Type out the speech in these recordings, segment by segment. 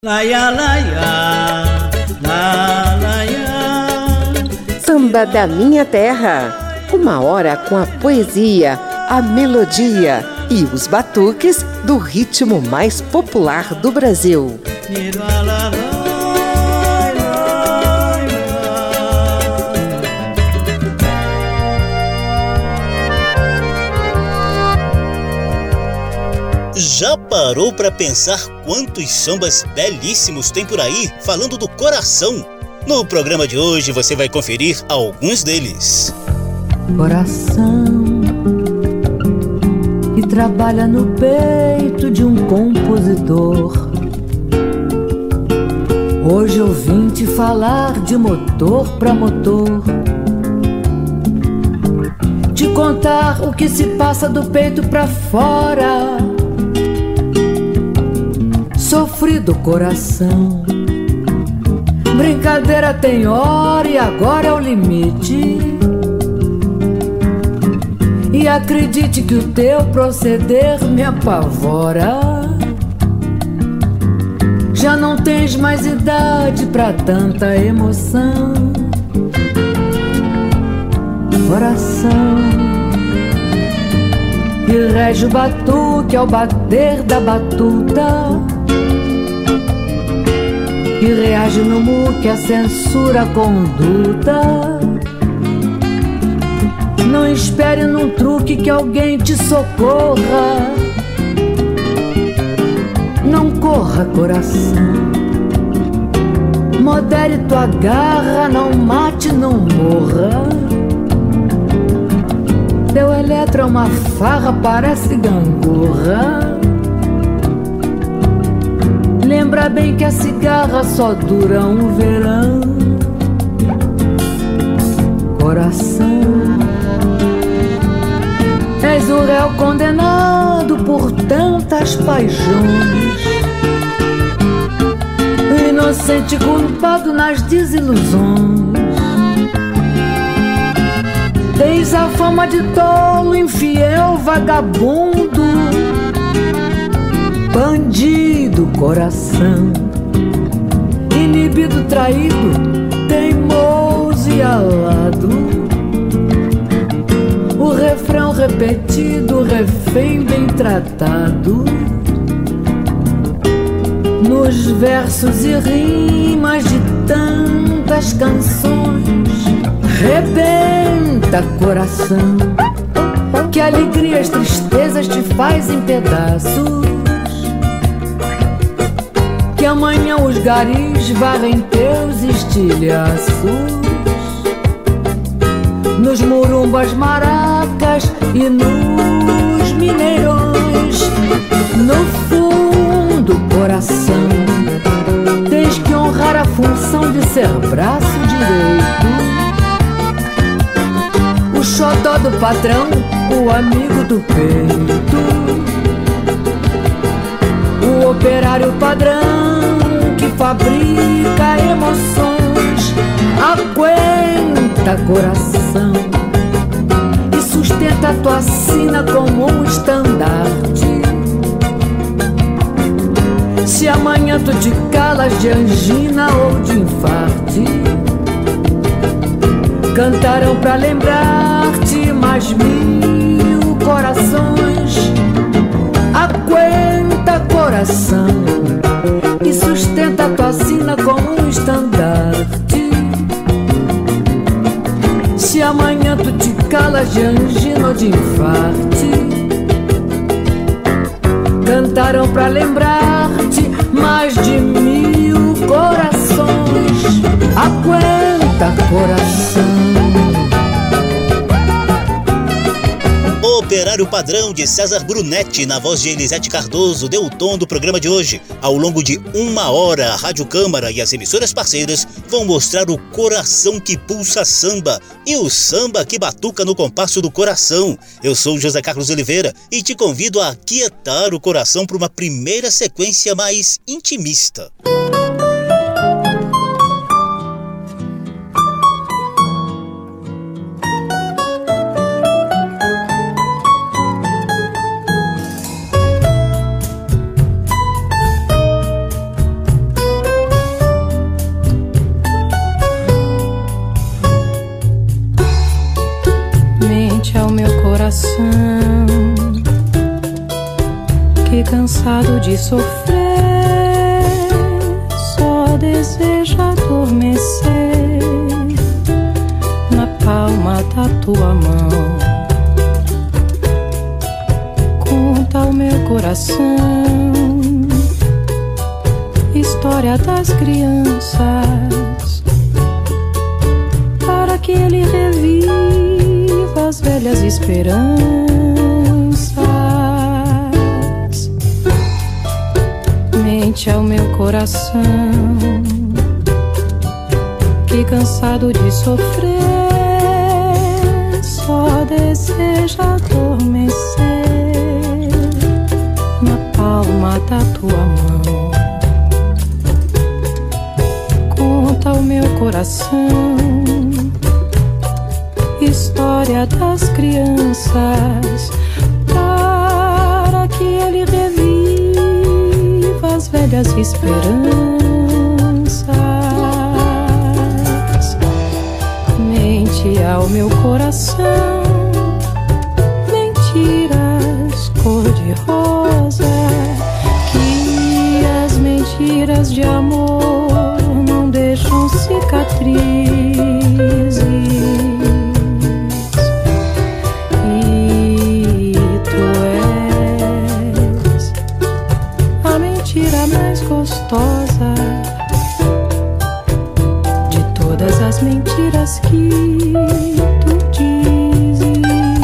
Laia, laia, la, laia. Samba da Minha Terra. Uma hora com a poesia, a melodia e os batuques do ritmo mais popular do Brasil. Já parou para pensar quantos sambas belíssimos tem por aí falando do coração? No programa de hoje você vai conferir alguns deles. Coração que trabalha no peito de um compositor. Hoje eu vim te falar de motor pra motor, te contar o que se passa do peito pra fora. Sofrido coração, brincadeira tem hora e agora é o limite. E acredite que o teu proceder me apavora. Já não tens mais idade pra tanta emoção. Coração que rege o batuque ao bater da batuta, que reage no muque a censura a conduta. Não espere num truque que alguém te socorra. Não corra, coração, modere tua garra, não mate, não morra. Teu eletro é uma farra, parece gangorra. Lembra bem que a cigarra só dura um verão. Coração, és o réu condenado por tantas paixões, inocente culpado nas desilusões. Tens a fama de tolo, infiel, vagabundo, bandido, coração, inibido, traído, teimoso e alado. O refrão repetido, refém bem tratado. Nos versos e rimas de tantas canções, rebenta, coração, que alegrias, tristezas te faz em pedaços. Que amanhã os garis varrem teus estilhaços. Nos murumbas, maracas e nos mineirões. No fundo, coração, tens que honrar a função de ser braço direito, o xodó do patrão, o amigo do peito, o operário padrão que fabrica emoções. Aguenta, coração, e sustenta a tua sina como um estandarte. Se amanhã tu te calas de angina ou de infarte, cantarão pra lembrar-te mais 1000 corações. Aguenta, coração, e sustenta a tua sina como um estandarte. Se amanhã tu te calas de angina ou de infarte, cantarão pra lembrar-te mais de 1000 corações. Aguenta, coração. Operário Padrão, de César Brunetti, na voz de Elisete Cardoso, deu o tom do programa de hoje. Ao longo de uma hora, a Rádio Câmara e as emissoras parceiras vão mostrar o coração que pulsa samba e o samba que batuca no compasso do coração. Eu sou José Carlos Oliveira e te convido a aquietar o coração para uma primeira sequência mais intimista. de sofrer, só deseja adormecer na palma da tua mão. Conta ao meu coração história das crianças, para que ele reviva as velhas esperanças. Mente ao meu coração, que cansado de sofrer, só deseja adormecer na palma da tua mão. Conta ao meu coração história das crianças, para que ele reviva as velhas esperanças. Mente ao meu coração, mentiras cor-de-rosa, que as mentiras de amor não deixam cicatrizes. E tu és a mentira mais gostosa de todas as mentiras que tu dizes.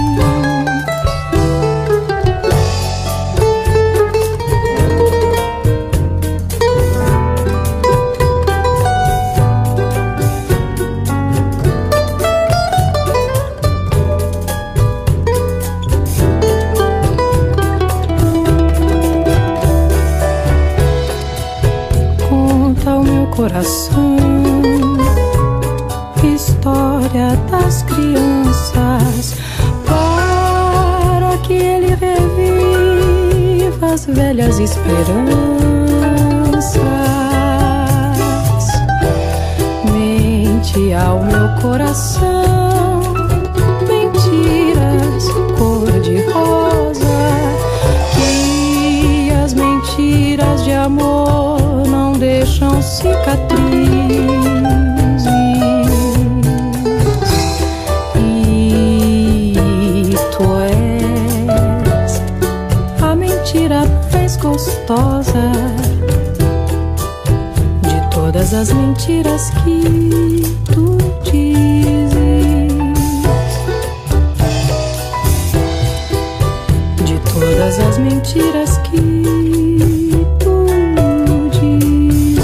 Conta ao meu coração história das crianças, para que ele reviva as velhas esperanças. Mente ao meu coração, mentiras cor-de-rosa, que as mentiras de amor não deixam cicatrizes. Gostosa de todas as mentiras que tu dizes, de todas as mentiras que tu dizes,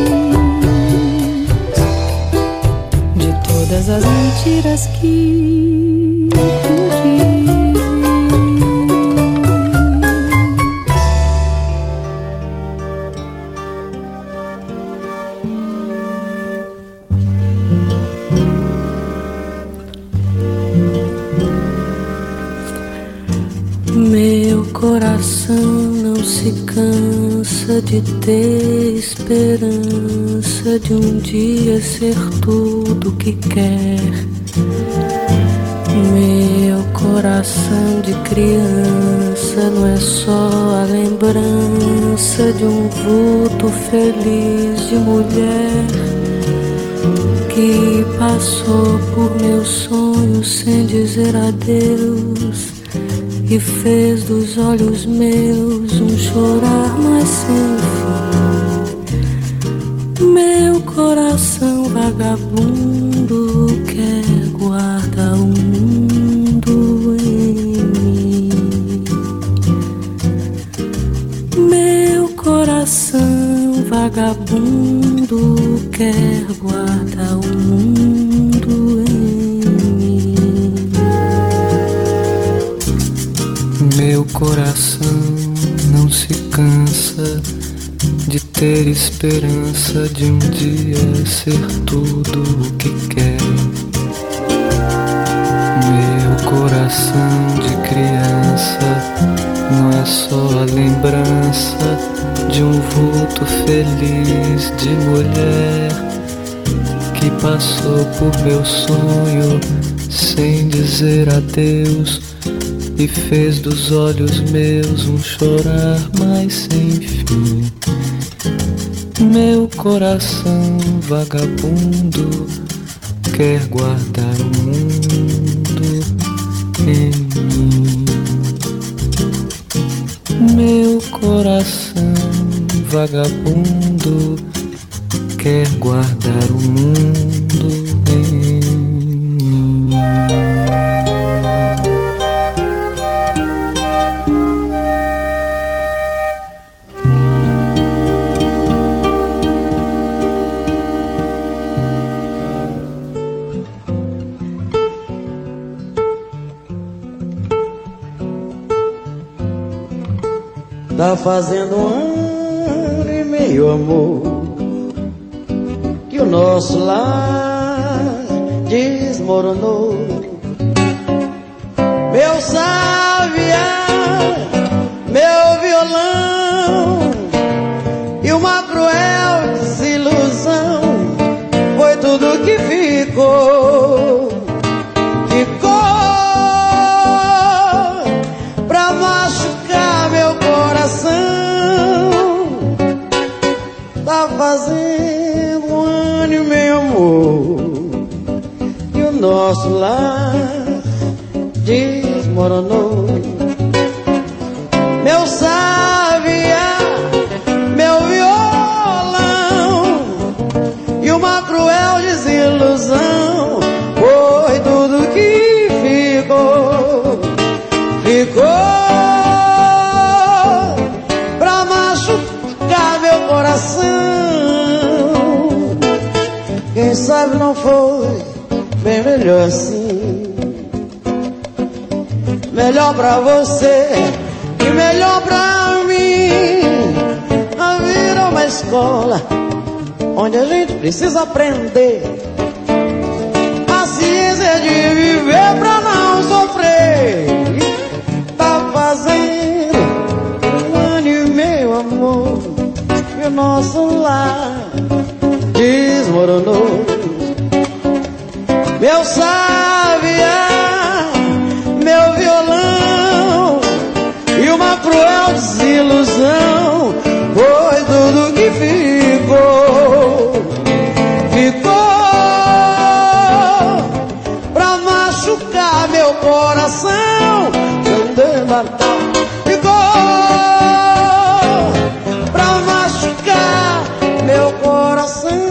de todas as mentiras que tu dizes. Meu coração não se cansa de ter esperança de um dia ser tudo que quer. Meu coração de criança não é só a lembrança de um vulto feliz de mulher que passou por meus sonhos sem dizer adeus e fez dos olhos meus um chorar mais sem fim. Meu coração vagabundo quer guardar o mundo em mim. Meu coração vagabundo quer guardar o mundo em mim. Meu coração não se cansa de ter esperança de um dia ser tudo o que quer. Meu coração de criança não é só a lembrança de um vulto feliz de mulher que passou por meu sonho sem dizer adeus e fez dos olhos meus um chorar mais sem fim. Meu coração vagabundo quer guardar o mundo em mim. Meu coração vagabundo quer guardar o mundo em mim. Tá fazendo 1 ano e meio, amor, que o nosso lar desmoronou. Meu sabiá, meu violão e uma cruel desilusão foi tudo que ficou. Ficou pra machucar meu coração. Tá fazendo 1 ano e meio, amor, e o nosso lar desmoronou. Meu sabiá, meu violão e uma cruel desilusão foi tudo que ficou. Ficou pra machucar meu coração. Quem sabe não foi bem melhor assim. Melhor pra você e melhor pra mim. A vida é uma escola onde a gente precisa aprender a ciência de viver pra não sofrer. Tá fazendo 1 ano e meio, amor, e o nosso lar desmoronou. Meu sabiá, meu violão e uma cruel desilusão foi tudo que ficou. Ficou pra machucar meu coração. Ficou pra machucar meu coração.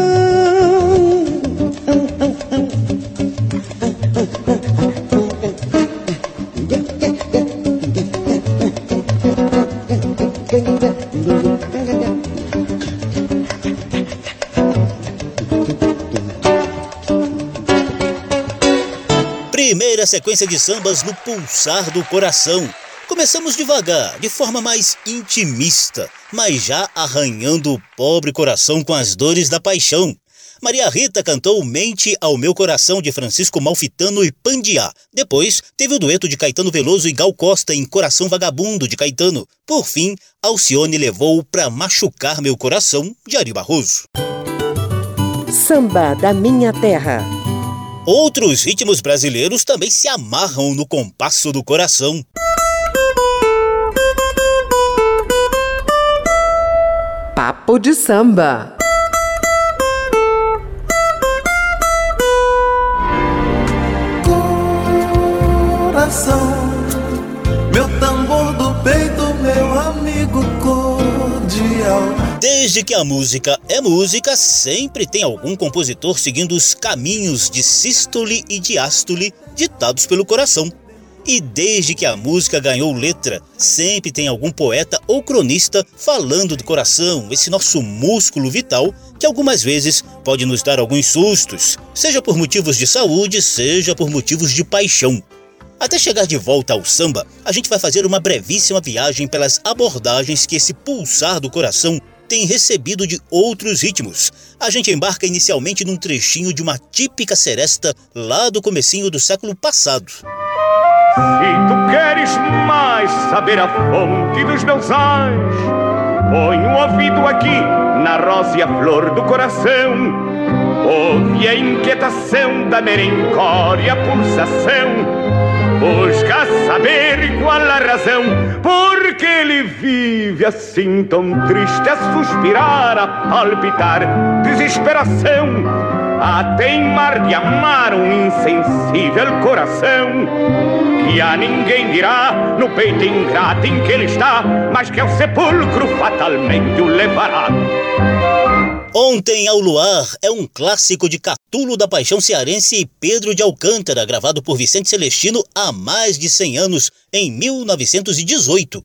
Primeira sequência de sambas no Pulsar do Coração. Começamos devagar, de forma mais intimista, mas já arranhando o pobre coração com as dores da paixão. Maria Rita cantou Mente ao Meu Coração, de Francisco Malfitano e Pandiá. Depois, teve o dueto de Caetano Veloso e Gal Costa em Coração Vagabundo, de Caetano. Por fim, Alcione levou Pra Machucar Meu Coração, de Ari Barroso. Samba da Minha Terra. Outros ritmos brasileiros também se amarram no compasso do coração. Papo de samba. Coração, meu tambor do peito, meu amigo cordial. Desde que a música é música, sempre tem algum compositor seguindo os caminhos de sístole e diástole ditados pelo coração. E desde que a música ganhou letra, sempre tem algum poeta ou cronista falando do coração, esse nosso músculo vital, que algumas vezes pode nos dar alguns sustos, seja por motivos de saúde, seja por motivos de paixão. Até chegar de volta ao samba, a gente vai fazer uma brevíssima viagem pelas abordagens que esse pulsar do coração tem recebido de outros ritmos. A gente embarca inicialmente num trechinho de uma típica seresta lá do comecinho do século passado. Se tu queres mais saber a fonte dos meus ais, põe um ouvido aqui na rósea flor do coração. Ouve a inquietação da merencória pulsação busca saber qual a razão, porque ele vive assim tão triste, a suspirar, a palpitar, desesperação, a teimar de amar um insensível coração, que a ninguém dirá no peito ingrato em que ele está, mas que ao sepulcro fatalmente o levará. Ontem ao Luar é um clássico de Catulo da Paixão Cearense e Pedro de Alcântara, gravado por Vicente Celestino há mais de 100 anos, em 1918.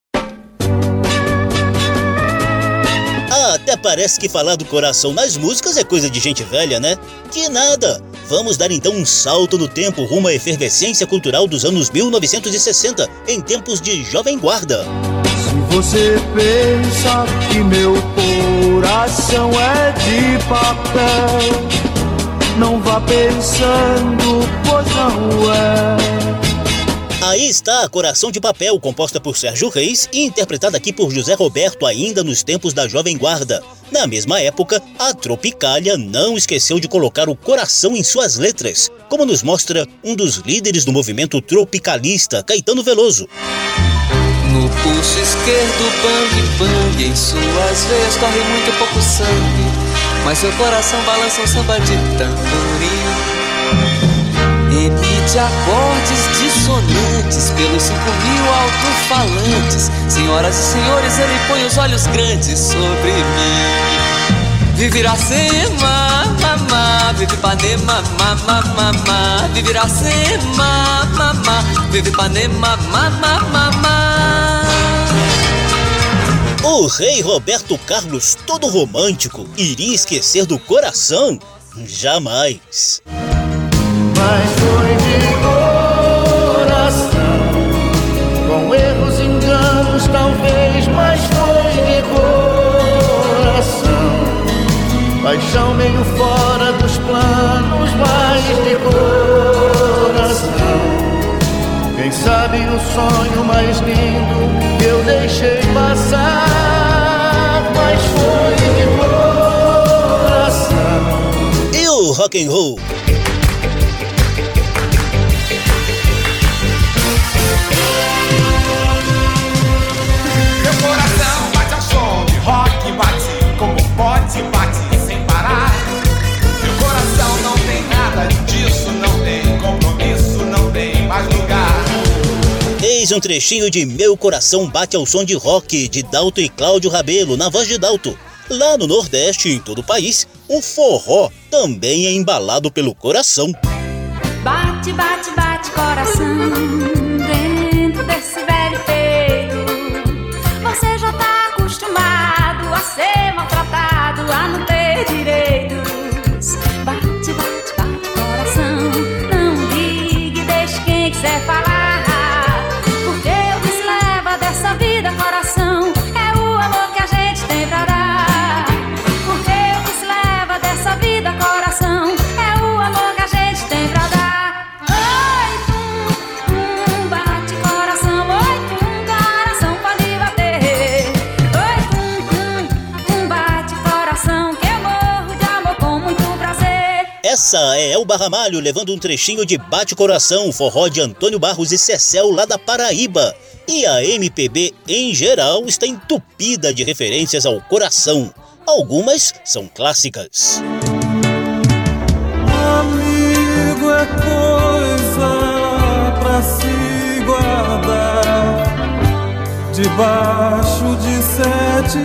Até parece que falar do coração nas músicas é coisa de gente velha, né? Que nada! Vamos dar então um salto no tempo rumo à efervescência cultural dos anos 1960, em tempos de Jovem Guarda. Se você pensa que meu coração é de papel, não vá pensando, pois não é. Aí está Coração de Papel, composta por Sérgio Reis e interpretada aqui por José Roberto ainda nos tempos da Jovem Guarda. Na mesma época, a Tropicália não esqueceu de colocar o coração em suas letras, como nos mostra um dos líderes do movimento tropicalista, Caetano Veloso. No pulso esquerdo, bang bang, em suas veias corre muito pouco sangue, mas seu coração balança um samba de tamborim. Emite acordes dissonantes pelos 5.000 alto-falantes. Senhoras e senhores, ele põe os olhos grandes sobre mim. Vive Iracema, mamá, vive Ipanema, mamá, mamá. Vive Iracema, mamá, vive Ipanema, mamá, mamá. O rei Roberto Carlos, todo romântico, iria esquecer do coração? Jamais. Mas foi de coração, com erros, enganos, talvez, mas foi de coração. Paixão meio fora dos planos, mas de coração. Quem sabe o sonho mais lindo que eu deixei passar, mas foi de coração. E o rock and roll? Bate, bate sem parar. Meu coração não tem nada disso, não tem compromisso, não tem mais lugar. Eis um trechinho de Meu Coração Bate ao Som de Rock, de Dalto e Cláudio Rabelo, na voz de Dalto. Lá no Nordeste e em todo o país, o forró também é embalado pelo coração. Bate, bate, bate coração dentro desse velho peito. Você já tá acostumado a ser maltratado, a não ter direitos. Bate, bate, bate coração, não ligue, deixe quem quiser falar. Porque o que se leva dessa vida, coração, é o amor que a gente tem pra dar. Porque o que se leva dessa vida, coração, é o amor que a gente tem pra dar. Oi, tum, bate coração, oi, tum, coração pode bater. Oi, tum, bate coração, que eu morro de amor com muito prazer. Essa é Elba Ramalho levando um trechinho de Bate Coração, forró de Antônio Barros e Cecel lá da Paraíba. E a MPB em geral está entupida de referências ao coração. Algumas são clássicas. Amigo é coisa pra se guardar debaixo de 7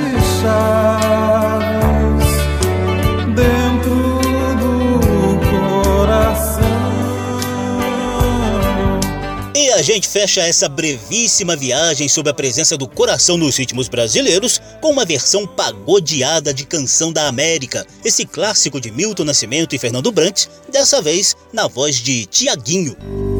chaves dentro do coração. E a gente fecha essa brevíssima viagem sobre a presença do coração nos ritmos brasileiros com uma versão pagodeada de Canção da América, esse clássico de Milton Nascimento e Fernando Brant, dessa vez na voz de Tiaguinho.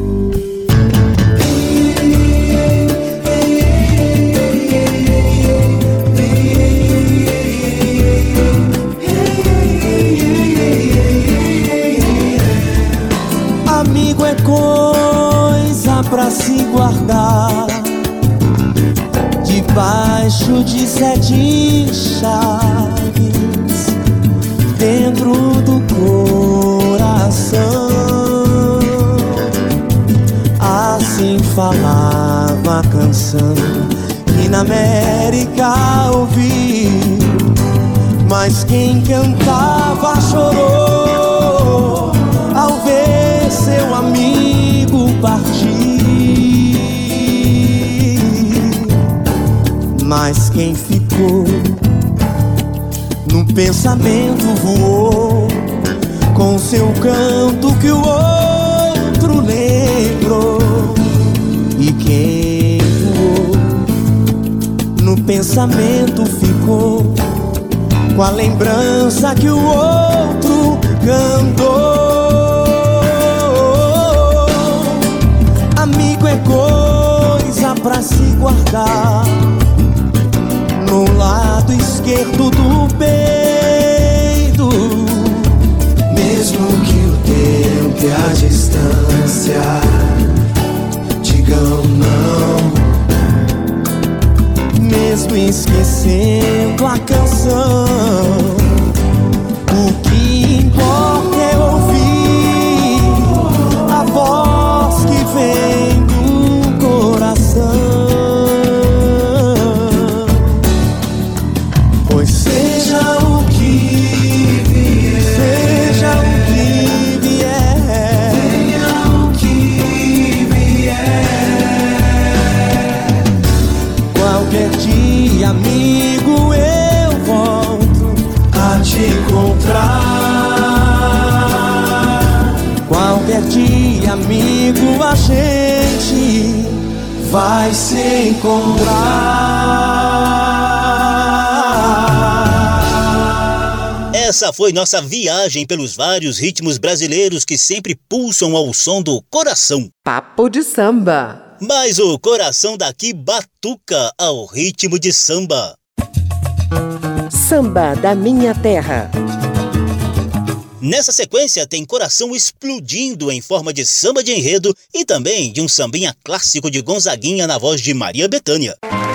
Amigo é coisa pra se guardar debaixo de 7 chaves dentro do coração. Assim uma canção que na América ouvi, mas quem cantava chorou ao ver seu amigo partir. Mas quem ficou no pensamento voou com seu canto que o outro lembrou. E quem voou no pensamento ficou com a lembrança que o outro cantou. Amigo é coisa pra se guardar no lado esquerdo do peito. Mesmo que o tempo e a distância digam não, mesmo esquecendo a canção, o que importa é ouvir a voz que vem do coração. Pois seja o que vier, seja o que vier, venha o que vier, qualquer dia, amigo, eu volto a te encontrar. Qualquer dia, amigo, a gente vai se encontrar. Essa foi nossa viagem pelos vários ritmos brasileiros que sempre pulsam ao som do coração. Papo de samba. Mas o coração daqui batuca ao ritmo de samba. Samba da minha terra. Nessa sequência tem coração explodindo em forma de samba de enredo e também de um sambinha clássico de Gonzaguinha na voz de Maria Bethânia.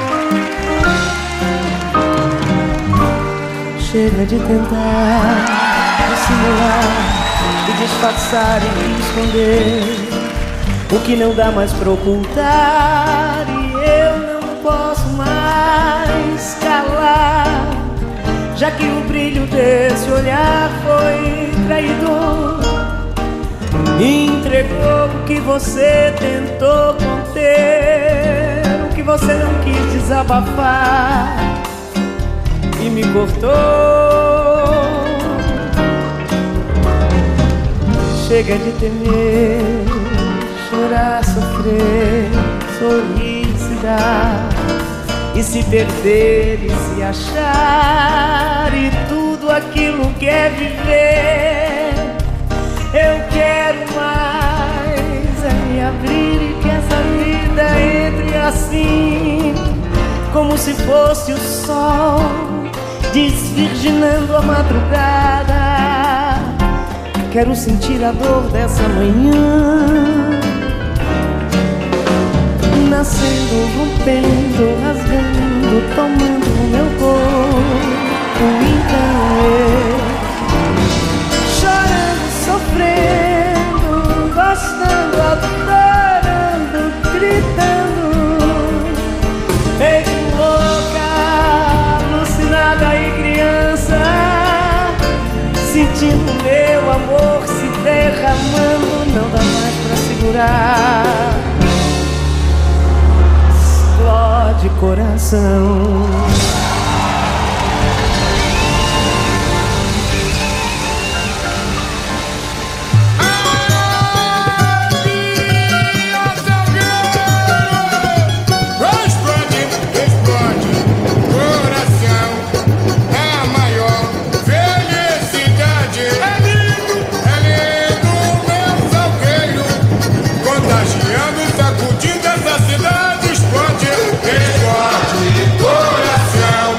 Chega de tentar dissimular e disfarçar e esconder o que não dá mais pra ocultar, e eu não posso mais calar, já que o brilho desse olhar foi traidor. Entregou o que você tentou conter, o que você não quis desabafar, e me cortou. Chega de temer, chorar, sofrer, sorrir, se dar, e se perder e se achar, e tudo aquilo que é viver. Eu quero mais é me abrir e que essa vida entre assim, como se fosse o sol desvirginando a madrugada. Quero sentir a dor dessa manhã, nascendo, rompendo, rasgando, tomando o meu corpo. Então eu, chorando, sofrendo, gostando, adorando, gritando, feito louca, alucinada e criança, sentindo meu amor se derramando, não dá mais pra segurar. Explode coração. Sacudindo essa cidade, explode, explode coração.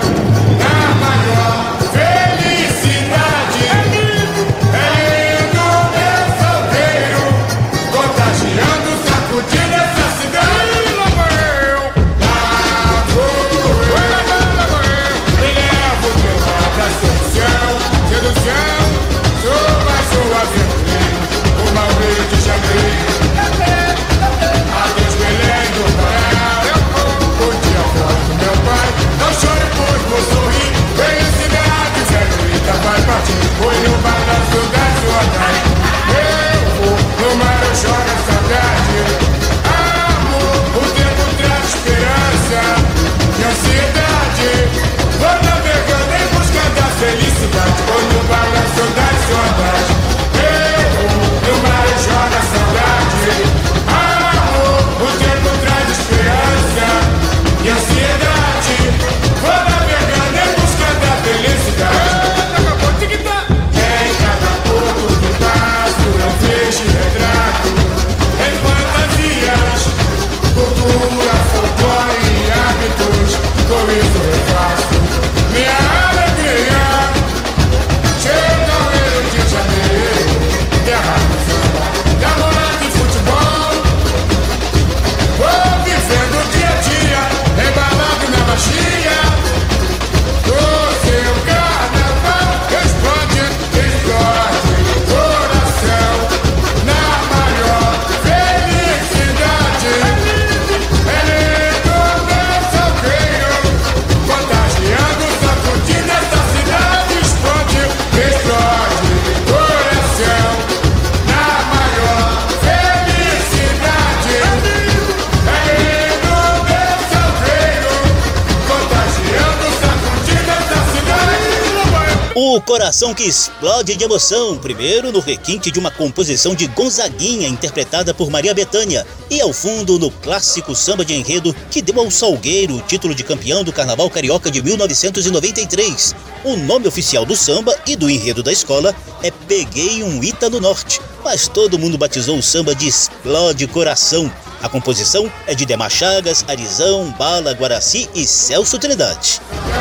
O Coração que Explode de Emoção, primeiro no requinte de uma composição de Gonzaguinha, interpretada por Maria Bethânia, e ao fundo no clássico samba de enredo que deu ao Salgueiro o título de campeão do Carnaval Carioca de 1993. O nome oficial do samba e do enredo da escola é Peguei um Ita no Norte, mas todo mundo batizou o samba de Explode Coração. A composição é de Demar Chagas, Arizão, Bala, Guaraci e Celso Trindade.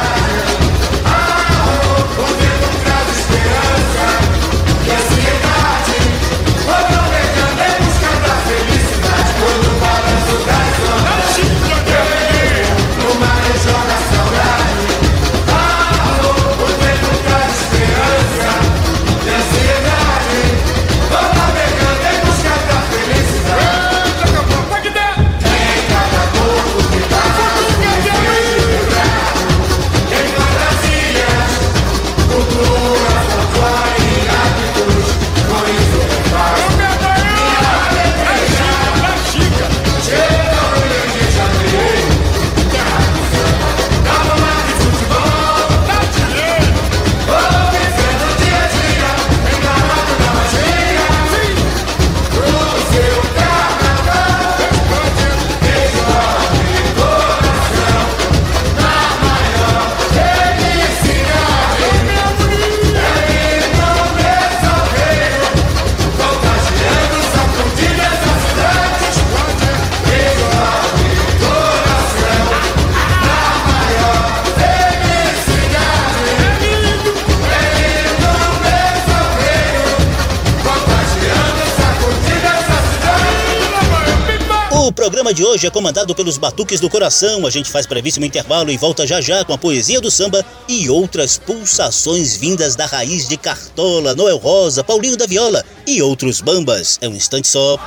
O programa de hoje é comandado pelos Batuques do Coração. A gente faz brevíssimo intervalo e volta já já com a poesia do samba e outras pulsações vindas da raiz de Cartola, Noel Rosa, Paulinho da Viola e outros bambas. É um instante só.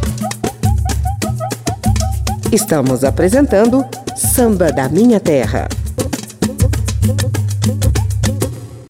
Estamos apresentando Samba da Minha Terra.